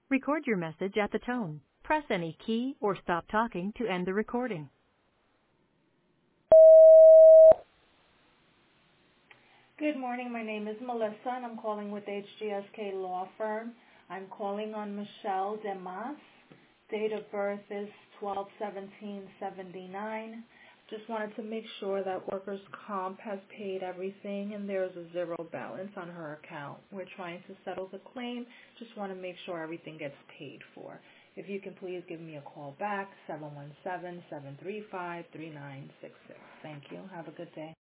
Record your message at the tone. Press any key or stop talking to end the recording. Good morning. My name is Melissa, and I'm calling with HGSK Law Firm. I'm calling on Michelle Demas. Date of birth is 12/17/79. Just wanted to make sure that workers' comp has paid everything and there's a zero balance on her account. We're trying to settle the claim. Just want to make sure everything gets paid for. If you can please give me a call back, 717-735-3966. Thank you. Have a good day.